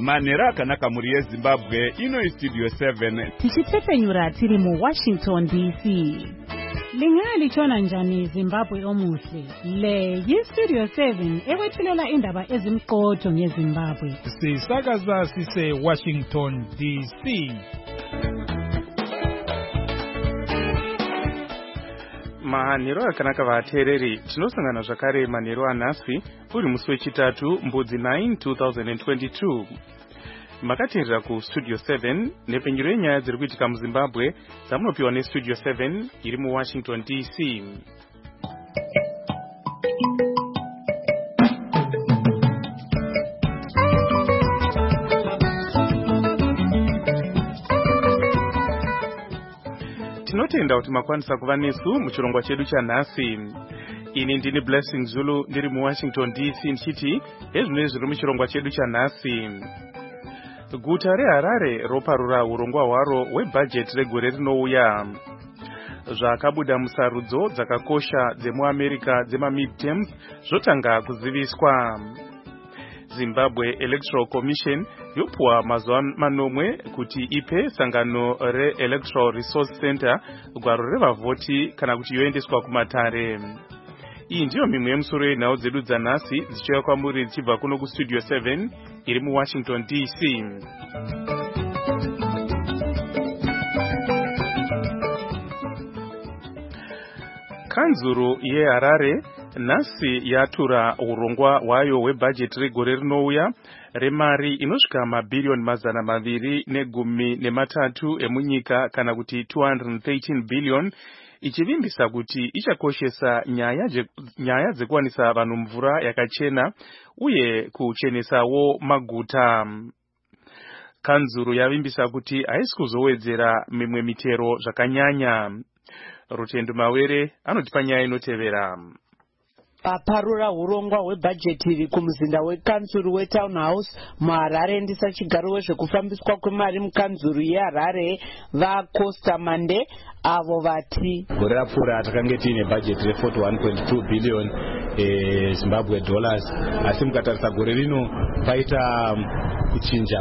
Manera akanaka muri yeZimbabwe ino Studio 7 tichitefenyura tiri mu Washington DC. Lingali chona njani Zimbabwe omuhle. Le yi-Studio 7 ewethulela indaba ezimqotho ngeZimbabwe. Sisakaza sise Washington DC. Manheru akanaka vateereri, tinosangana zvakare manheru anhasi uri musi wechitatu mbudzi 9 2022. Makateerera kuStudio 7 nepfenyuro yenyaya dziri kuitika muZimbabwe dzamunopiwa neStudio 7 iri muWashington DC. Tinotenda kuti makwanisa kuva nesu muchirongwa chedu chanhasi. Ini ndini Blessing Zulu ndiri muWashington DC ndichiti ezvino zviri muchirongwa chedu chanhasi. Guta reHarare roparura urongwa hwaro hwebhajeti regore rinouya. Zvakabuda musarudzo dzakakosha dzemuAmerica dzema-midterms zvotanga kuziviswa. Zimbabwe Electoral Commission yopuwa mazuva manomwe kuti ipe sangano re-Electoral Resource Center gwaro revavhoti kana kuti yoendeswa kumatare. Iyi ndiyo mimwe yemusoro yenhau dzedu dzanhasi dzichiuya kwamuri dzichibva kuno kuStudio 7 iri muWashington DC. Kanzuru yeHarare nhasi yatura urongwa hwayo hwebhajeti regore rinouya remari inosvika mabhirioni 213 emunyika kana kuti 213 billion, ichivimbisa kuti ichakoshesa nyaya dzekuwanisa vanhu mvura yakachena uye kuchenesawo maguta. Kanzuru yavimbisa kuti haisi kuzowedzera mimwe mitero zvakanyanya. Rutendo Mawere anotipa nyaya inotevera. Paparura urongwa hwebhajeti iri kumuzinda wekanzuru weTownhouse muHarare ndisachigaro wezvekufambiswa kwemari mukanzuru yeHarare vaCosta Mande avo vati gore rapfuura takange tiine bhajeti re41.2 billion Zimbabwe dollars, asi mukatarisa gore rino paita kuchinja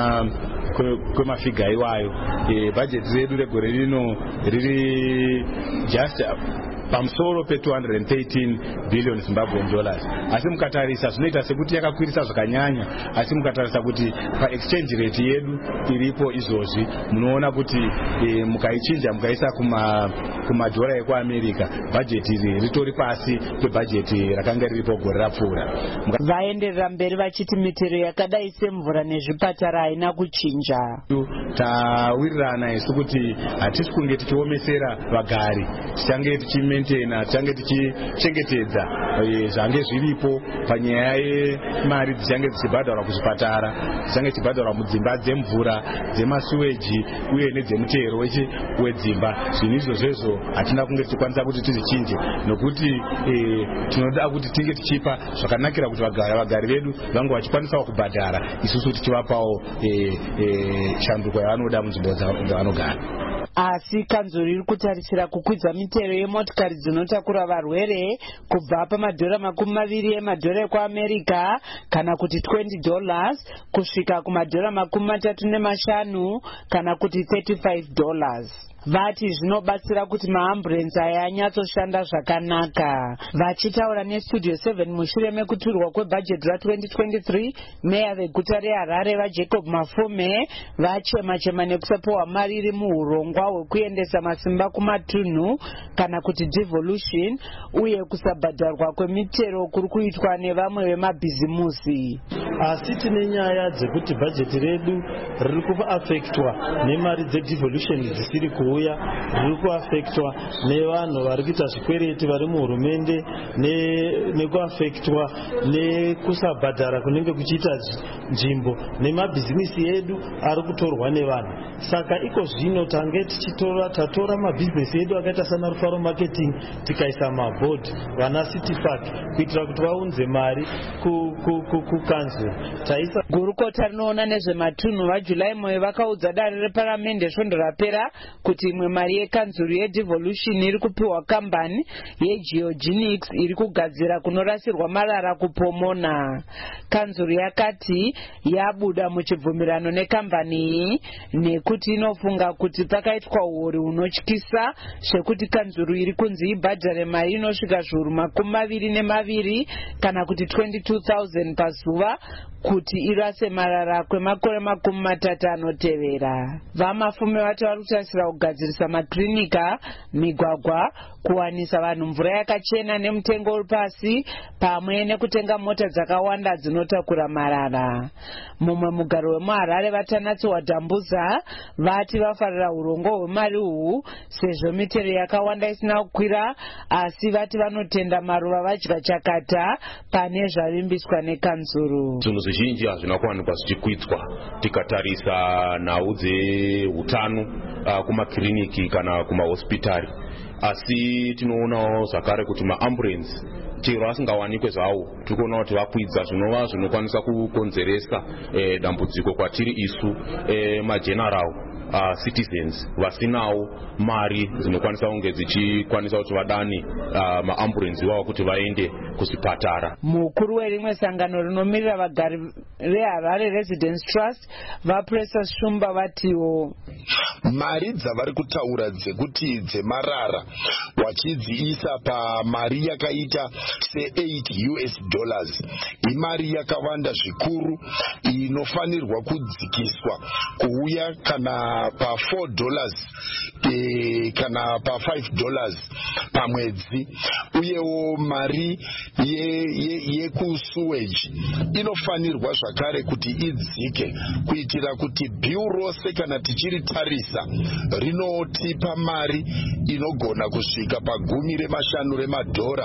kwemafiga iwayo. Bhajeti redu regore rino riri just pamusoro pe213 billion Zimbabwean dollars, asi mukatarisa zvinoita sekuti yakakwirisa zvakanyanya, asi mukatarisa kuti paexchange rate yedu iripo izvozvi munoona kuti mukaichinja mukaisa kumadhora ekuAmerica bhajeti iri ritori pasi pebhajeti rakanga riripo gore rapfuura. Vaenderera mberi vachiti mitero yakadai semvura nezvipatara haina kuchinja. Tawirirana isu kuti hatisi kunge tichiomesera vagari, tichange tichange tichichengetedza zvange zviripo panyaya yemari dzichange dzichibhadharwa kuzvipatara, dzichange dzichibhadharwa mudzimba dzemvura, dzemasuweji uye nedzemutero wedzimba. Zvinhu izvozvo hatina kunge tichikwanisa kuti tizvichinje, nokuti tinoda kuti tinge tichipa zvakanakira kuti vagari vedu vange vachikwanisawo kubhadhara, isusu tichivapawo shanduko yavanoda munzvimbo dzavanogara. Asi kanzuru iri kutarisira kukwidza mitero yemotikari dzinotakura varwere kubva pamadhora $20 emadhora ekuAmerica kana kuti $20 kusvika kumadhora $35 kana kuti $35. Vati zvinobatsira kuti maambulensi aya anyatsoshanda zvakanaka. Vachitaura neStudio 7 mushure mekuturwa kwebhajeti ra2023, meya veguta reHarare vaJacob Mafume vachema nekusapiwa mari iri muurongwa hwekuendesa masimba kumatunhu kana kuti devolution uye kusabhadharwa kwemitero kuri kuitwa nevamwe vemabhizimusi. Asi tine nyaya dzekuti bhajeti redu riri kuafektwa nemari dzedevolution dzisiri kuuya, riri kuafektwa nevanhu vari kuita zvikwereti vari muhurumende, nekuafektwa nekusabhadhara kunenge kuchiita nzvimbo nemabhizinisi edu ari kutorwa nevanhu. Saka iko zvino tange tatora mabhizinesi edu akaita sana Rufaro Marketing tikaisa mabhodhi vana City Park kuitira kuti vaunze mari kukanzuru. Gurukota rinoona nezvematunhu vaJulai Moyo vakaudza dare reparamende svondo rapera kuti kuti imwe mari yekanzuru yedevolution iri kupiwa kambani yeGeogenics iri kugadzira kunorasirwa marara kuPomona. Kanzuru yakati yabuda muchibvumirano nekambani iyi nekuti inofunga kuti pakaitwa uori hunotyisa zvekuti kanzuru iri kunzi ibhadhare mari inosvika zviuru 22 kana kuti 22,000 pazuva kuti irase marara kwemakore 30 anotevera. Vamafume vati vari kutarisa kugadzirisa makirinika, migwagwa, kuwanisa vanhu mvura yakachena nemutengo uri pasi, pamwe nekutenga mota dzakawanda dzinotakura marara. Mumwe mugaro wemuHarare Vatanatsi Wadhambuza vati vafarira urongo hwemari uhu sezvo mitero yakawanda isina kukwira, asi vati vanotenda maruva vadya chakata pane zvavimbiswa nekanzuru. Zvinhu zvizhinji hazvina kuwanikwa zvichikwitswa tikatarisa nhau dzeutano kumakiriniki kana kumahospitari, asi tinoonawo zvakare kuti maambulensi chero asingawanikwe zvawo tiri kuona kuti vakwidza zvinova zvinokwanisa kukonzeresa dambudziko kwatiri isu mageneral citizens vasinawo mari dzinokwanisa kunge dzichikwanisa kuti vadane maambulensi wavo kuti vaende kuzvipatara. Mukuru werimwe sangano rinomirira vagari reHarare Residence Trust vaPrecious Shumba vatiwo mari dzavari kutaura dzekuti dzemarara wachidziisa pamari yakaita $8 imari yakawanda zvikuru inofanirwa kudzikiswa kuuya kana pa$4 kana pa$5 pamwedzi. Uyewo mari yekusuweji inofanirwa zvakare kuti idzike kuitira kuti bill rose kana tichiritarisa rinotipa mari inogona kusvika $10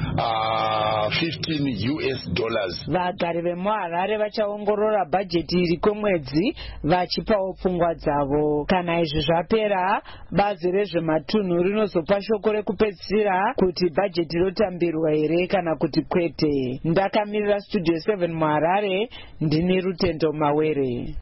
$15. Vagari vemuHarare vachaongorora bhajeti iri kwemwedzi vachipawo pfungwa dzavo. Kana izvi zvapera, bazi rezvematunhu rinozopa shoko rekupedzisira kuti bhajeti rotambirwa here kana kuti kwete. Ndakamirira Studio 7 muHarare, ndini Rutendo Mawere.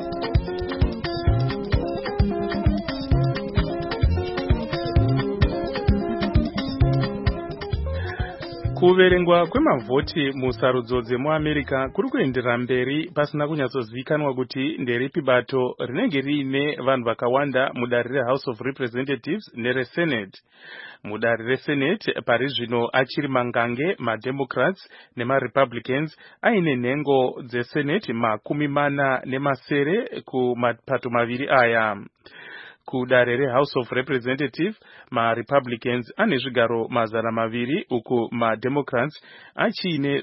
Kuverengwa kwemavhoti musarudzo dzemuAmerica kuri kuendera mberi pasina kunyatsozivikanwa kuti nderipi bato rinenge riine vanhu vakawanda mudare reHouse of Representatives nereSenate. Mudare reSenate pari zvino achiri mangange maDemocrats nemaRepublicans aine nhengo dzeSenate 40 kumapato maviri aya. Kudare reHouse of Representatives, maRepublicans ane zvigaro 200 uku maDemocrats achiine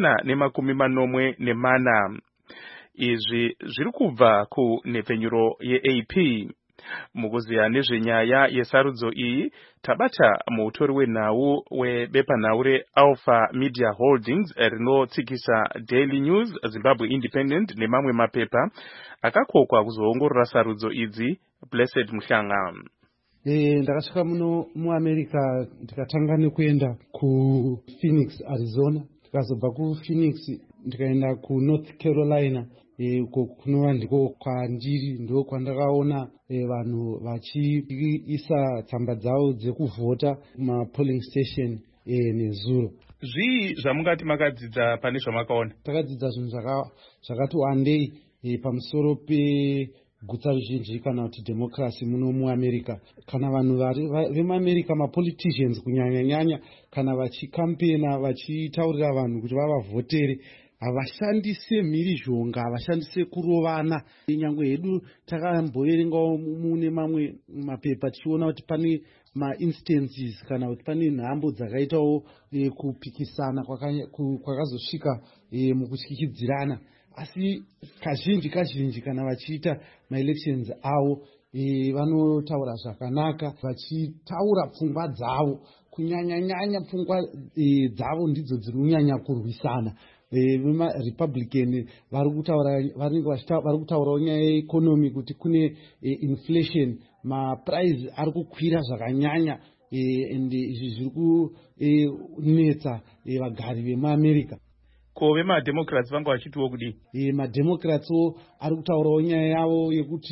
140. Izvi zviri kubva kunhepfenyuro yeAP. Mukuziya nezvenyaya yesarudzo iyi, tabata muutori wenhau webepanhau reAlpha Media Holdings rinotsikisa Daily News, Zimbabwe Independent nemamwe mapepa akakokwa kuzoongorora sarudzo idzi. Blessed Muhlanga. Ndakasvika muno muAmerica ndikatanga nekuenda kuPhoenix, Arizona, ndikazobva kuPhoenix ndikaenda kuNorth Carolina, uko kunova ndiko kwandiri ndo kwandakaona vanhu vachiisa tsamba dzavo dzekuvhota kumapolling station nezuro. Zvii zvamungati makadzidza pane zvamakaona? Takadzidza zvinhu zvakati wandei pamusoro gutsa ruzhinji kana kuti democracy muno muAmerica. Kana vanhu vemuAmerica, mapoliticians kunyanya kana vachikampena vachitaurira vanhu kuti vavavhotere, havashandise mhirizhonga, havashandise kurovana. Nyangwe hedu takamboverengawo mune mamwe mapepa tichiona kuti pane mainstances kana kuti pane nhambo dzakaitawo kupikisana kwakazosvika mukutyikidzirana. Asi kazhinji kana vachiita maelections avo vanotaura zvakanaka, vachitaura pfungwa dzavo. Kunyanya pfungwa dzavo ndidzo dzinonyanya kurwisana. VeRepublican vari kutaurawo nyaya yeeconomy kuti kune inflation, maprice ari kukwira zvakanyanya, ende izvi zviri kunetsa vagari vemuAmerica. Ko vemaDemocrats vanga vachitiwo kudii? MaDemocrats ari kutaurawo nyaya yavo yekuti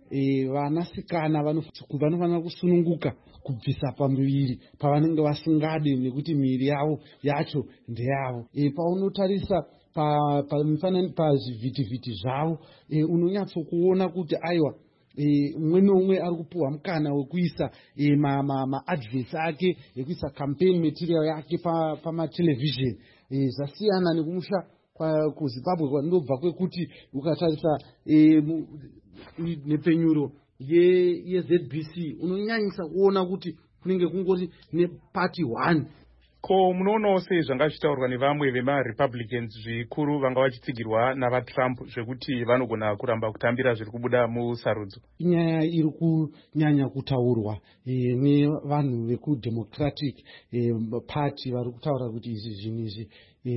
vanasikana vanofanira kusununguka kubvisa pamuviri pavanenge vasingadi nekuti miviri yavo yacho ndeyavo. Paunotarisa pazvivhitivhiti zvavo unonyatsokuona kuti aiwa umwe neumwe ari kupuhwa mukana wekuisa maadvhesi ake ekuisa campaign material yake pamatelevhizheni. Zvasiyana nekumusha kuzimbabwe kwandobva kwekuti ukatarisa nepenyuro yeZBC unonyanyisa kuona kuti kunenge kungori nepati 1. Ko munoonawo sei zvanga zvichitaurwa nevamwe vemaRepublicans zvikuru vanga vachitsigirwa navaTrump zvekuti vanogona kuramba kutambira zviri kubuda musarudzo? Inyaya iri kunyanya kutaurwa nevanhu vekudemocratic party vari kutaura kuti izvi zvinhu izvi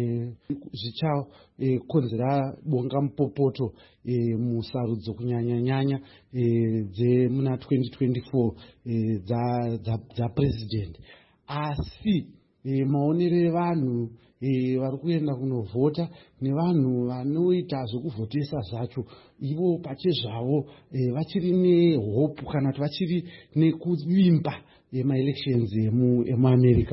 zvichakonzera bonga mupopoto musarudzo kunyanya dzemuna 2024 dzapresident. Asi maonero evanhu vari kuenda kunovhota nevanhu vanoita zvekuvhotesa zvacho ivo pachezvavo vachiri nehope kana kuti vachiri nekuvimba emaelections emuamerica.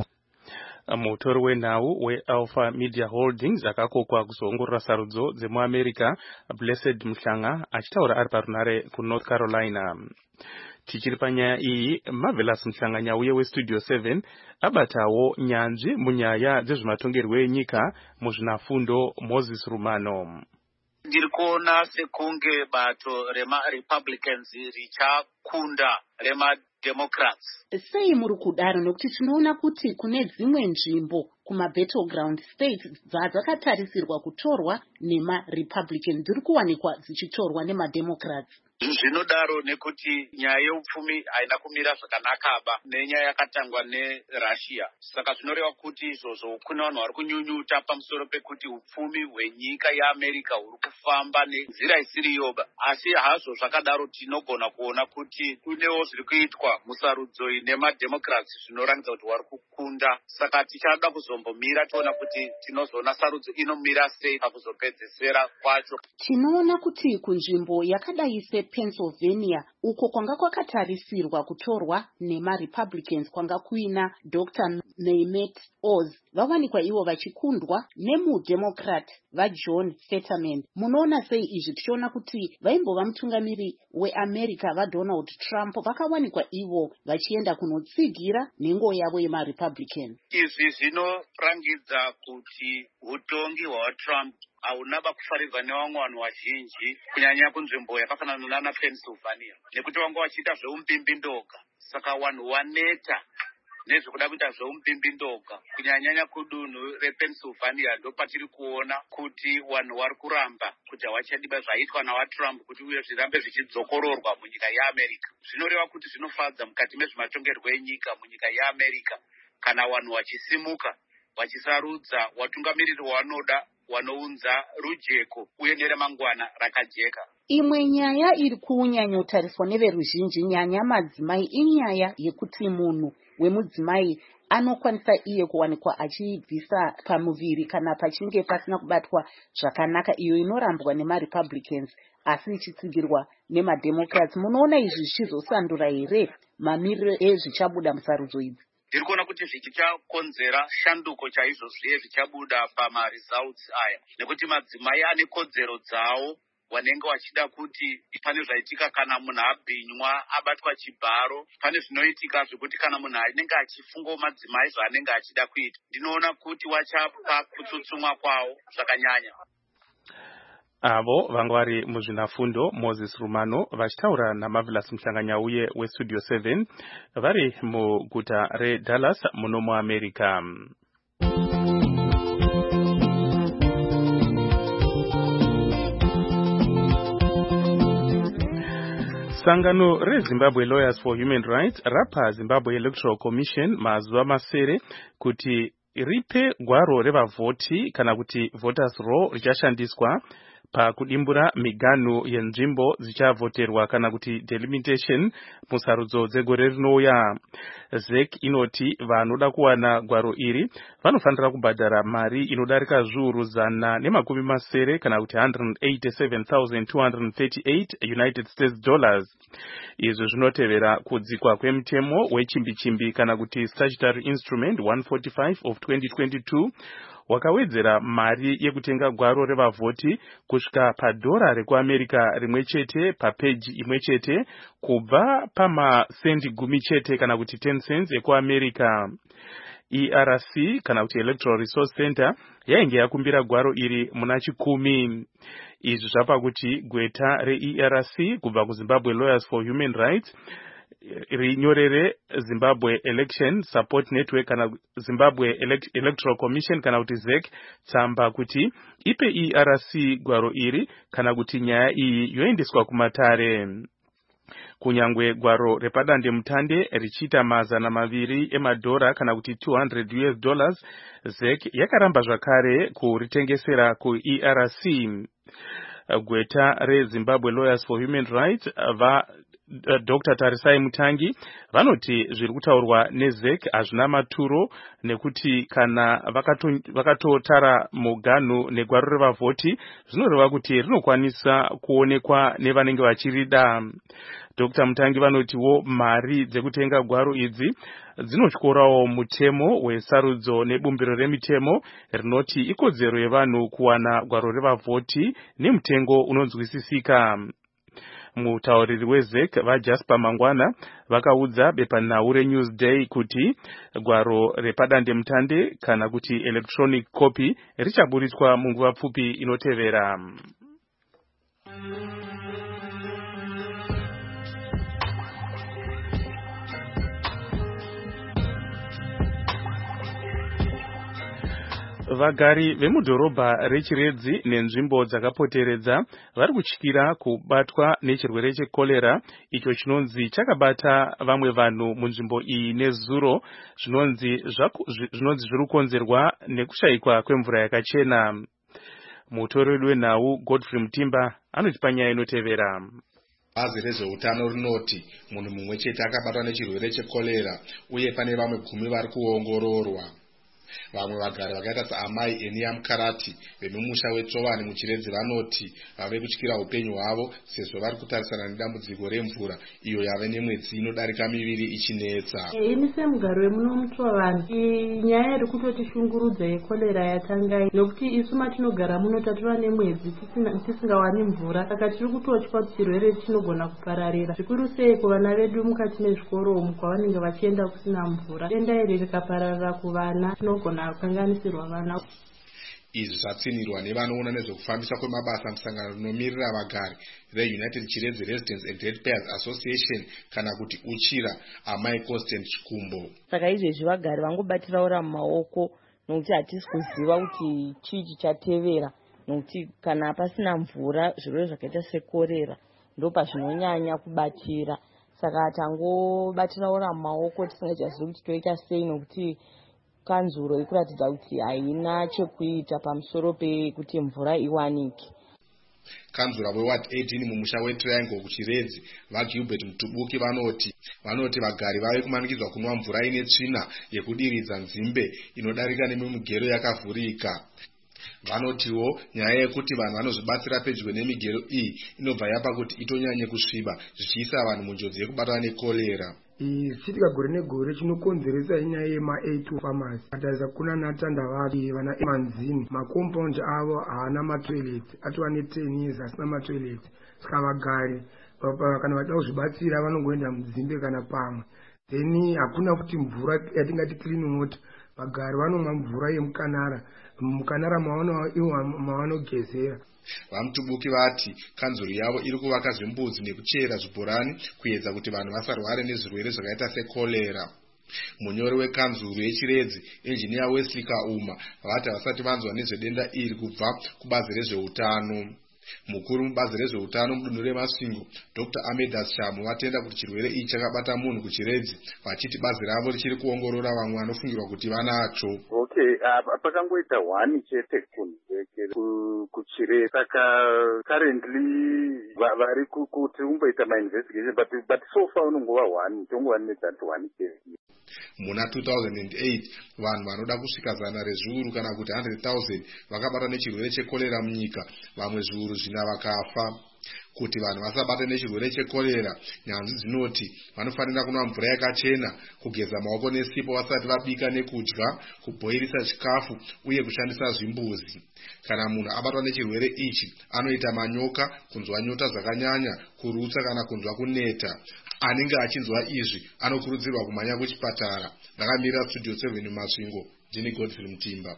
Mutori wenhau weAlpha Media Holdings akakokwa kuzoongorora sarudzo dzemuamerica Blessed Mhlanga achitaura ari parunare kuNorth Carolina. Tichiri panyaya iyi, Marvelous Mhlanga nyauye weStudio 7 abatawo nyanzvi munyaya dzezvematongerwo enyika muzvinafundo Moses Rumano. Ndiri kuona sekunge bato remaRepublicans richakunda remaDemocrats. Sei muri kudaro nokuti tinoona kuti kune dzimwe nzvimbo kumabattleground states dzakatarisirwa kutorwa nemaRepublicans dziri kuwanikwa dzichitorwa nemaDemocrats. Zvinodaro nekuti nyaya yeupfumi haina kumira zvakanakaba nenyaya yakatangwa neRussia. Saka zvinoreva kuti izvozvo kuna vanhu vari kunyunyuta pamusoro pekuti upfumi hwenyika yeAmerica huri kufamba nenzira isiriyoba. Asi hazvo zvakadaro tinogona kuona kuti kunewo zviri kuitwa musarudzo nemaDemocrats zvinoratidza kuti vari kukunda. Saka tichada kuzombomira tiona kuti tinozoona sarudzo inomira sei pakuzopedzesera kwacho. Tinoona kuti kunzvimbo yakadai Pennsylvania uko kwanga kwakatarisirwa kutorwa nemaRepublicans kwanga kuina Dr. Mehmet Oz vawanikwa ivo vachikundwa nemuDemocrat vaJohn Fetterman. Munoona sei izvi tichiona kuti vaimbova mutungamiri weAmerica vaDonald Trump vakawanikwa ivo vachienda kunotsigira nhengo yavo yemaRepublican. Izvi zvinorangidza kuti utongi hwaTrump hauna kufarirwa nevamwe vanhu vazhinji kunyanya kunzvimbo yakafanana nana Pennsylvania nekuti vanga vachiita zveumbimbi ndoga. Saka vanhu vaneta nezvekuda kuita zveumbimbi ndoga kunyanya kudunhu rePennsylvania ndopatiri kuona kuti vanhu vari kuramba kuti havachadiba zvaitwa navaTrump kuti uye zvirambe zvichidzokororwa munyika yeAmerica. Zvinoreva kuti zvinofadza mukati mezvematongerwo enyika munyika yeAmerica kana vanhu vachisimuka vachisarudza watungamiriri wanoda wanounza rujeko uye neremangwana rakajeka. Imwe nyaya iri kunyanyotariswa neveruzhinji nyanya madzimai inyaya yekuti munhu wemudzimai anokwanisa iye kuwanikwa achibvisa pamuviri kana pachinge pasina kubatwa zvakanaka, iyo inorambwa nemaRepublicans asi ichitsigirwa nemaDemocrats. Munoona izvi zvichizosandura here mamiriro ezvichabuda musarudzo idzi? Ndiri kuona kuti zvichakonzera shanduko chaizvo zviye zvichabuda pamaresults aya nekuti madzimai ane kodzero dzawo wanenge wachida kuti pane zvaitika kana munhu abhinywa abatwa chibharo. Pane zvinoitika zvekuti kana munhu anenge achifunga madzimai zvaanenge achida kuita. Ndinoona kuti wachapa kutsutsumwa kwawo zvakanyanya. Avo vanga vari muzvinafundo Moses Rumano vachitaura naMarvelous Mhlanga nyauye weStudio 7 vari muguta reDallas muno muAmerica. Sangano reZimbabwe Lawyers for Human Rights rapa Zimbabwe Electoral Commission mazuva masere kuti ripe gwaro revavhoti kana kuti voters roll richashandiswa pakudimbura miganhu yenzvimbo dzichavhoterwa kana kuti delimitation musarudzo dzegore rinouya. ZEC inoti vanoda kuwana gwaro iri vanofanira kubhadhara mari inodarika zviuru 170 kana kuti $187,238 United States dollars. Izvi zvinotevera kudzikwa kwemutemo wechimbichimbi kana kuti statutory instrument 145 of 2022 wakawedzera mari yekutenga gwaro revavhoti kusvika padhora rekuAmerica rimwe chete papeji imwe chete kubva pamasendi 10 chete kana kuti 10 cents ekuAmerica. ERC kana kuti Electoral Resource Center yainge yakumbira gwaro iri muna chikumi. Izvi zvapa kuti gweta reERC kubva kuZimbabwe Lawyers for Human Rights rinyorere Zimbabwe Election Support Network kana Zimbabwe Electoral Commission kana kuti ZEC tsamba kuti ipe ERC gwaro iri kana kuti nyaya iyi yoendeswa kumatare. Kunyangwe gwaro repadande mutande richiita $200 kana kuti $200 ZEC yakaramba zvakare kuritengesera kuERC. Gweta reZimbabwe Lawyers for Human Rights Dr. Tarisai Mutangi vanoti zviri kutaurwa neZEC hazvina maturo nekuti kana vakatotara muganhu negwaro revavhoti zvinoreva kuti rinokwanisa kuonekwa nevanenge vachirida. Dr. Mutangi vanotiwo mari dzekutenga gwaro idzi dzinotyorawo mutemo wesarudzo nebumbiro remitemo rinoti ikodzero yevanhu kuwana gwaro revavhoti nemutengo unonzwisisika. Mutauriri weZEC vaJasper Mangwana vakaudza bepanhau reNewsday kuti gwaro repadande mutande kana kuti electronic copy richaburitswa munguva pfupi inotevera. Vagari vemudhorobha reChiredzi nenzvimbo dzakapoteredza vari kutyira kubatwa nechirwere chekorera icho chinonzi chakabata vamwe vanhu munzvimbo iyi nezuro zvinonzi zviri kukonzerwa nekushayikwa kwemvura yakachena. Mutori wenhau Godfrey Mutimba anotipa nyaya inotevera. Bazi rezveutano rinoti munhu mumwe chete akabatwa nechirwere chekorera uye pane vamwe 10 vari kuongororwa. Vamwe vagari vakaita saamai Enia Mukarati vemumusha weTsovani muChiredzi vanoti vave kutyira upenyu hwavo sezvo vari kutarisana nedambudziko remvura iyo yave nemwedzi inodarika 2 ichinetsa. Ini semugari wemuno muTsovani nyaya iri kutotishungurudza yekorera yatangai nokuti isu matinogara muno tatora nemwedzi tisingawani mvura saka tiri kutotya kuti chirwere chinogona kupararira zvikuru sei kuvana vedu mukati mezvikoro umu kwavanenge vachienda kusina mvura. Denda iri rikapararira kuvana tinogona kukanganisirwa vana. Izvi zvatsinirwa nevanoona nezvekufambisa kwemabasa musangano rinomirira vagari reUnited Chiredzi Residents and Ratepayers Association kana kuti UCHIRA amai Constant Chikumbo. Saka izvezvi vagari vangobatiraura mumaoko nokuti hatisi kuziva kuti chii chichatevera nokuti kana pasina mvura zvirwere zvakaita sekorera ndo pazvinonyanya kubatira. Saka tangobatiraura mumaoko tisingachazivi kuti toita sei nokuti kanzuro ikuratidza kuti haina chekuita pamusoro pekuti mvura iwanike. Kanzura weward 18 mumusha weTriangle kuChiredzi vaGilbert Mutubuki vanoti vagari vave kumanikidzwa kunwa mvura ine tsvina yekudiridza nzimbe inodarika nemimigero yakavhurika. Vanotiwo nyaya yekuti vanhu vanozvibatsira pedyo nemigero iyi inobva yapa kuti itonyanye kusviba zvichiisa vanhu munjodzi yekubatwa nekorera. Chitika gore negore chinokonzeresa inyaya yema-A2 pharmacy atarisa kuna natandavati vana emanzini makompaundi avo haana matoilets atova ne10 years asina matoilets saka vagari kana vachida kuzvibatsira vanongoenda mudzimbe kana pamwe then hakuna kuti mvura yatingati clean water vagari vanomwa mvura yemukanara mavanogezera. Vamutubuki vati kanzuro yavo iri kuvaka zvimbuzi nekuchera zvibhorani kuedza kuti vanhu vasarware nezvirwere zvakaita sekorera. Munyori wekanzuro yeChiredzi engineer Wesley Kauma vati vasati vanzwa nezvedenda iri kubva kubazi rezveutano. Mukuru mubazi rezveutano mudunhu reMasvingo Dr. Amedas Shamu vatenda kuti chirwere ichi chakabata munhu kuChiredzi vachiti bazi ravo richiri kuongorora vamwe vanofungirwa kuti vanacho. Pakangoita 1 chete kunze vheke kuchire. Saka currently vari kuti umboita ma-investigation but so far unongova 1 tongova that 1 case. Muna 2008 vanhu vanoda kusvika 100 rezviuru kana kuti 100,000 vakabatwa nechirwere chekorera munyika, vamwe zviuru 4 vakafa. Kuti vanhu vasabata nechirwere chekorera, nyanzvi dzinoti vanofanira kunwa mvura yakachena, kugeza maoko nesipo vasati vabika nekudya, kubhoirisa chikafu uye kushandisa zvimbuzi. Kana munhu abatwa nechirwere ichi, anoita manyoka, kunzwa nyota zvakanyanya, kurutsa kana kunzwa kuneta. Anenge achinzwa izvi anokurudzirwa kumhanya kuchipatara. Ndakamira Studio 7 Masvingo, ndini Godfrey Mutimba.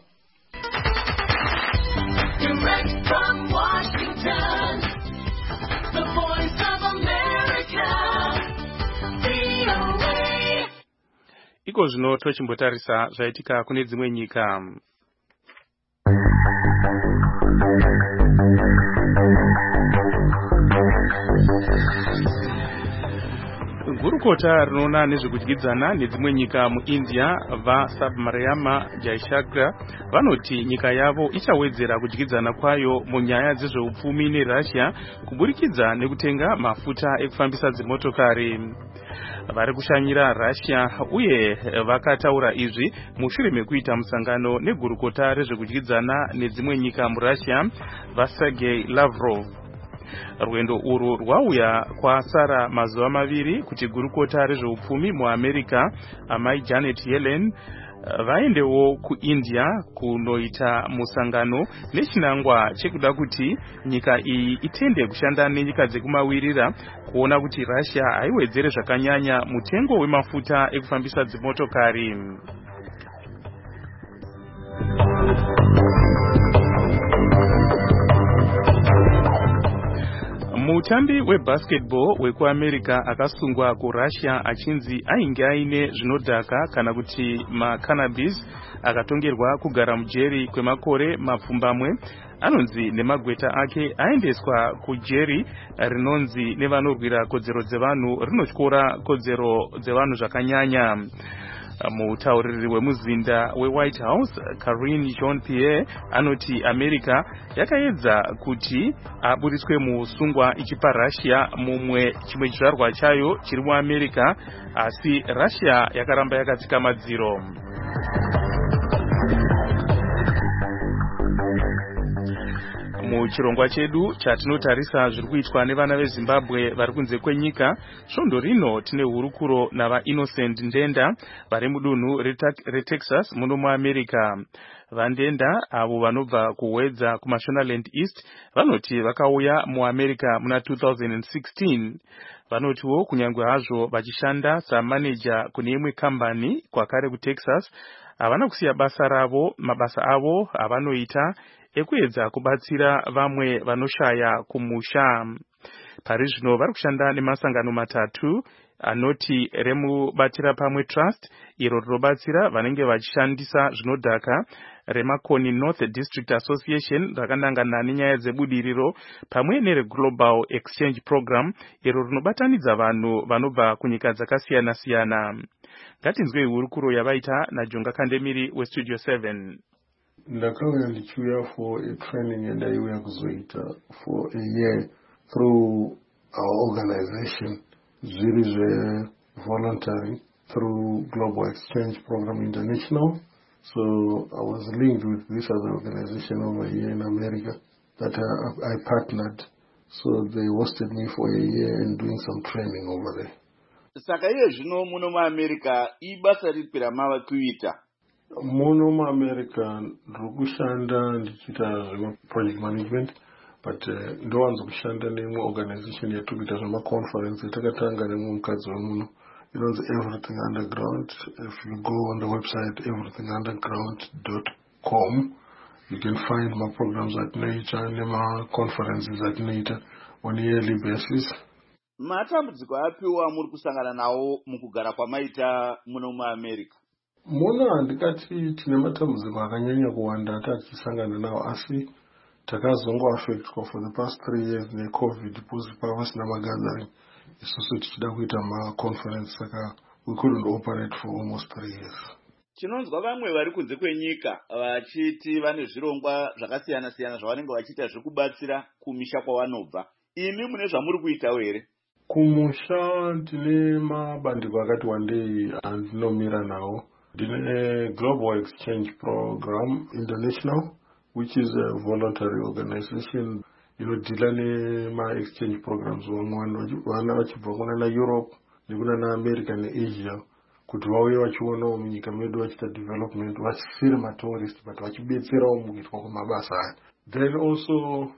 Direct from Washington, the voice of America, VOA. Iko zvino tochimbotarisa zvaitika kune dzimwe nyika. Gurukota rinoona nezvekudyidzana nedzimwe nyika muIndia vaSubramanyam Jaishankar vanoti nyika yavo ichawedzera kudyidzana kwayo munyaya dzezveupfumi neRussia kuburikidza nekutenga mafuta ekufambisa dzimotokari. Vari kushanyira Russia uye vakataura izvi mushure mekuita musangano negurukota rezvekudyidzana nedzimwe nyika muRussia vaSergei Lavrov. Rwendo uru rwauya kwasara mazuva 2 kuti gurukota rezveupfumi muAmerica amai Janet Yellen vaendewo kuIndia kunoita musangano nechinangwa chekuda kuti nyika iyi itende kushanda nenyika dzekumawirira kuona kuti Russia haiwedzere zvakanyanya mutengo wemafuta ekufambisa dzimotokari. Mutambi webasketball wekuAmerica akasungwa kuRussia achinzi ainge aine zvinodhaka kana kuti macannabis akatongerwa kugara mujeri kwemakore mapfumbamwe. Anonzi nemagweta ake aendeswa kujeri rinonzi nevanorwira kodzero dzevanhu rinotyora kodzero dzevanhu zvakanyanya. Mutauriri wemuzinda weWhite House Karine Jean-Pierre anoti America yakaedza kuti aburiswe muusungwa ichipa Russia chimwe chizvarwa chayo chiri muAmerica, asi Russia yakaramba yakatsika madziro. Muchirongwa chedu chatinotarisa zviri kuitwa nevana veZimbabwe vari kunze kwenyika, svondo rino tine hurukuro nava Innocent Ndenda vari mudunhu reTexas muno muAmerica. Vandenda avo vanobva kuwedza kuMashonaland East vanoti vakauya muAmerica muna 2016. Vanotiwo kunyangwe hazvo vachishanda samaneja kune imwe kambani kwakare kuTexas, havana kusiya mabasa avo avanoita ekuedza kubatsira vamwe vanoshaya kumusha. Pari zvino vari kushanda nemasangano 3 anoti remubatira pamwe Trust, iro rinobatsira vanenge vachishandisa zvinodhaka, reMakoni North District Association rakanangana nenyaya dzebudiriro, pamwe nereGlobal Exchange Program, iro rinobatanidza vanhu vanobva kunyika dzakasiyana-siyana. Ngatinzwei hurukuro yavaita naJonga Kandemiri weStudio 7. Ndakauya ndichiuya for a training yandaiuya kuzoita for a year through our organization, zviri zvevoluntary through Global Exchange Program International. So I was linked with this other organization over here in America that I partnered. So they hosted me for a year and doing some training over there. Saka iye zvino muno muAmerica ibasa ripi ramava kuita? Muno muAmerica ndiri kushanda ndichiita zvema-project management, but ndowanzo kushanda neimwe organization yatiri kuita zvema-conference yatakatanga nemwe mukadzi wemuno inonzi Everything Underground. If you go on the website everythingunderground.com, you can find my programs atinoita nema-conferences atinoita on a yearly basis. Matambudziko apiwa muri kusangana nawo mukugara kwamaita muno muAmerica? Muno handikati tine matambudziko akanyanya kuwanda atichisangana nawo, asi takazongoaffectwa for the past 3 years neCovid because pavasina magathering. Isusu tichida kuita ma-conference, saka we couldn't operate for almost 3 years. Chinonzwa vamwe vari kunze kwenyika vachiti vane zvirongwa zvakasiyana siyana zvavanenge vachiita zvekubatsira kumisha kwavanobva. Imi mune zvamuri kuitawo here? Kumusha tine mabandiko akati wandei andinomira nawo. Ndine Global Exchange Program International, which is a voluntary organization inodila nema-exchange programs vana vachibva kuna Europe nekuna naAmerica neAsia kuti vauye vachionawo munyika medu vachiita development vasiri matourist but vachibetserawo mukuitwa kwamabasa aya. Then also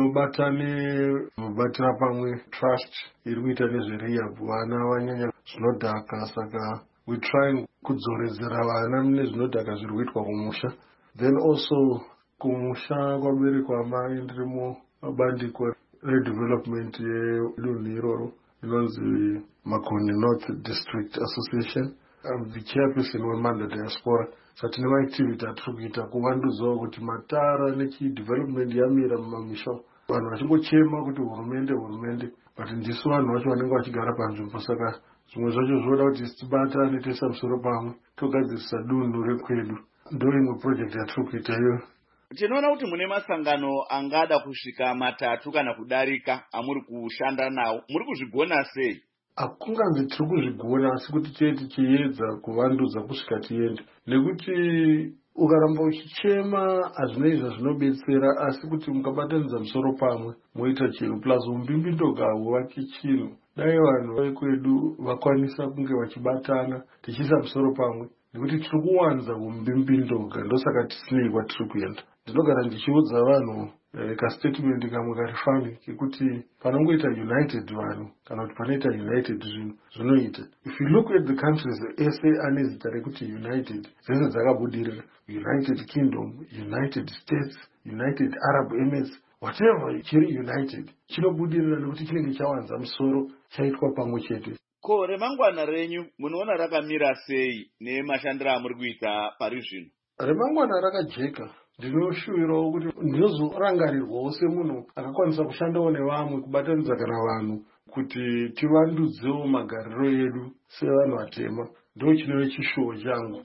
ndinobatira pamwe trust iri kuita nezverehab vana vanyanya zvinodhaka, saka we trying kudzoredzera vana mune zvinodhaka zviri kuitwa kumusha. Then also kumusha kwaberekwa amai ndirimo mabandiko redevelopment yedunhu iroro inonzi Makoni North District Association. I'm the chairperson weManda Diaspora. Saka tine maactivity atiri kuita kuvandudzawo kuti matara nechidevelopment yamira mumamisha vanhu vachingochema kuti hurumende but ndisu vanhu vacho vanenge vachigara panzvimbo. Saka zvimwe zvacho zvoda kuti tibatane toisa musoro pamwe togadzirisa dunhu rekwedu. Ndo imwe project yatiri kuita iyoyo. Tinoona kuti mune masangano angada kusvika 3 kana kudarika amuri kushanda nawo. Muri kuzvigona sei? Hakunganzi tiri kuzvigona asi kuti chete chiedza kuvandudza kusvika tiende. Nekuti ukaramba uchichema hazvinei zvinobetsera, asi kuti mukabatanidza musoro pamwe moita chinhu plus umbimbidoga huvaki chinhu. Dai vanhu vekwedu vakwanisa kunge vachibatana tichiisa musoro pamwe, nekuti tiri kuwanza umbimbindoga ndosaka tisinei kwatiri kuenda. Ndinogara ndichiudza vanhu kastatement kamwe karifani kekuti panongoita united vanhu kana kuti panoita united zvinhu zvinoita. If you look at the countries ese ane zita rekuti united dzese dzakabudirira, United Kingdom, United States, United Arab Emirates, whatever chiri united chinobudirira nekuti chinenge chawanza musoro chaitwa pamwe chete. Ko remangwana renyu munoona rakamira sei nemashandiro amuri kuita pari zvino? Remangwana rakajeka. Ndinoshuwirawo kuti ndinozorangarirwawo semunhu akakwanisa kushandawo nevamwe kubatanidza kana vanhu kuti tivandudzewo magariro edu sevanhu vatema. Ndo chinove chishuwo changu.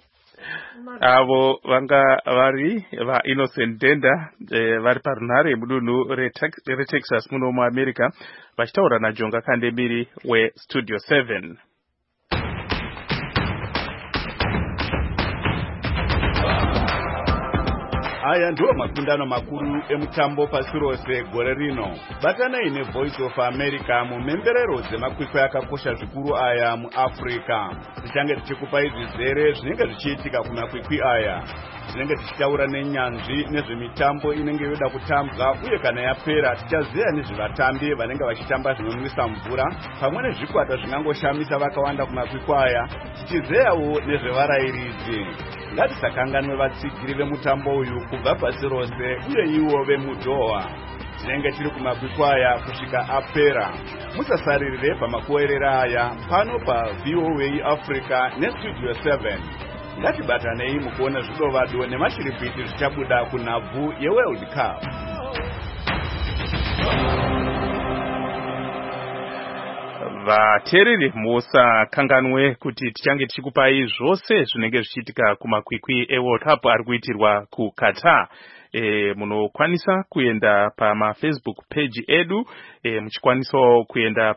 Avo vanga vari vaInnocent Denda vari parunhare mudunhu reTexas muno muAmerica vachitaura naJonga Kandemiri weStudio 7. Aya ndiwo makundano makuru emutambo pasi rose gore rino. Batanai neVoice of America mumhemberero dzemakwikwi akakosha zvikuru aya muAfrica. Tichange tichikupai zvizere zvinenge zvichiitika kumakwikwi aya. Tinenge tichitaura nenyanzvi nezvemitambo inenge yoda kutambwa uye kana yapera tichaziya nezvevatambi vanenge vachitamba zvinonwisa mvura pamwe nezvikwata zvingangoshamisa vakawanda kumakwikwi aya, tichizeyawo nezvevarairidzi. Ngatisakanganwe vatsigiri vemutambo uyu kubva pasi rose uye ivo vemuDoha. Tinenge tiri kumakwikwi aya kusvika apera. Musasaririre pamakuwerera aya pano paVOA Africa neStudio 7. Ngatibatanei mukuona zvidovado nemashiripiti zvichabuda kunhabvu yeWorld Cup. Vateereri musakanganwe kuti tichange tichikupai zvose zvinenge zvichiitika kumakwikwi eWorld Cup ari kuitirwa kuQatar. Munokwanisa kuenda pamafacebook page edu, muchikwanisawo kuenda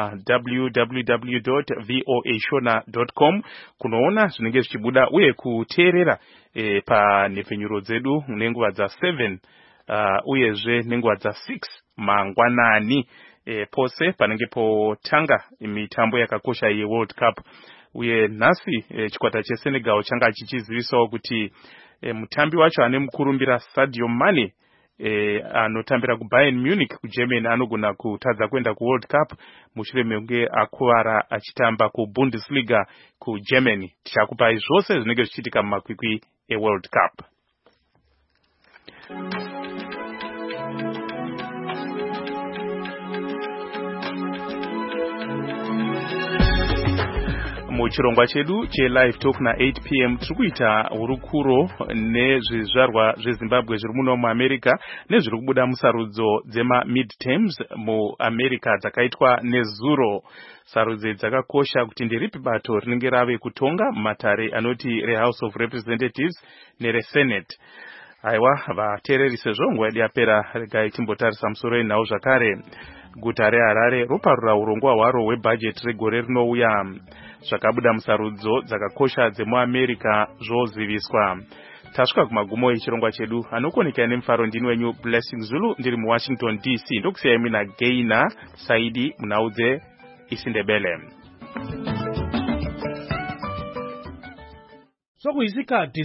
www.voashona.com kunoona zvinenge zvichibuda uye kuteerera panhepfenyuro dzedu nenguva dza7 uyezve nenguva dza6 mangwanani pose panenge potanga mitambo yakakosha yeWorld Cup. Uye nhasi chikwata cheSenegal changa chichizivisawo kuti mutambi wacho ane mukurumbira Sadio Mane anotambira kuBayern Munich kuGermany anogona kutadza kuenda kuWorld Cup mushure mekunge akuvara achitamba kuBundesliga kuGermany. Tichakupai zvose zvinenge zvichiitika mumakwikwi eWorld Cup. muchirongwa chedu chelive talk na8 pm tiri kuita hurukuro nezvizvarwa zvezimbabwe zviri muno muamerica nezviri kubuda musarudzo dzema-midterms muamerica dzakaitwa nezuro. Sarudzo dzakakosha kuti nderipi bato rinenge rave kutonga mumatare anoti rehouse of representatives neresenate. Aiwa, vateereri sezvo nguva yedu yapera, regai timbotarisa musoro wenhau zvakare. Guta reHarare roparura urongwa hwaro hwebhajeti regore rinouya. Zvakabuda musarudzo dzakakosha dzemuamerica zvoziviswa. Tasvika kumagumo echirongwa chedu. Anokoneka nemufaro ndini wenyu Blessing Zulu, ndiri muWashington DC. Ndokusiyai mina Gaina Saidi munhau dzeIsindebele. Sokuyisikhathi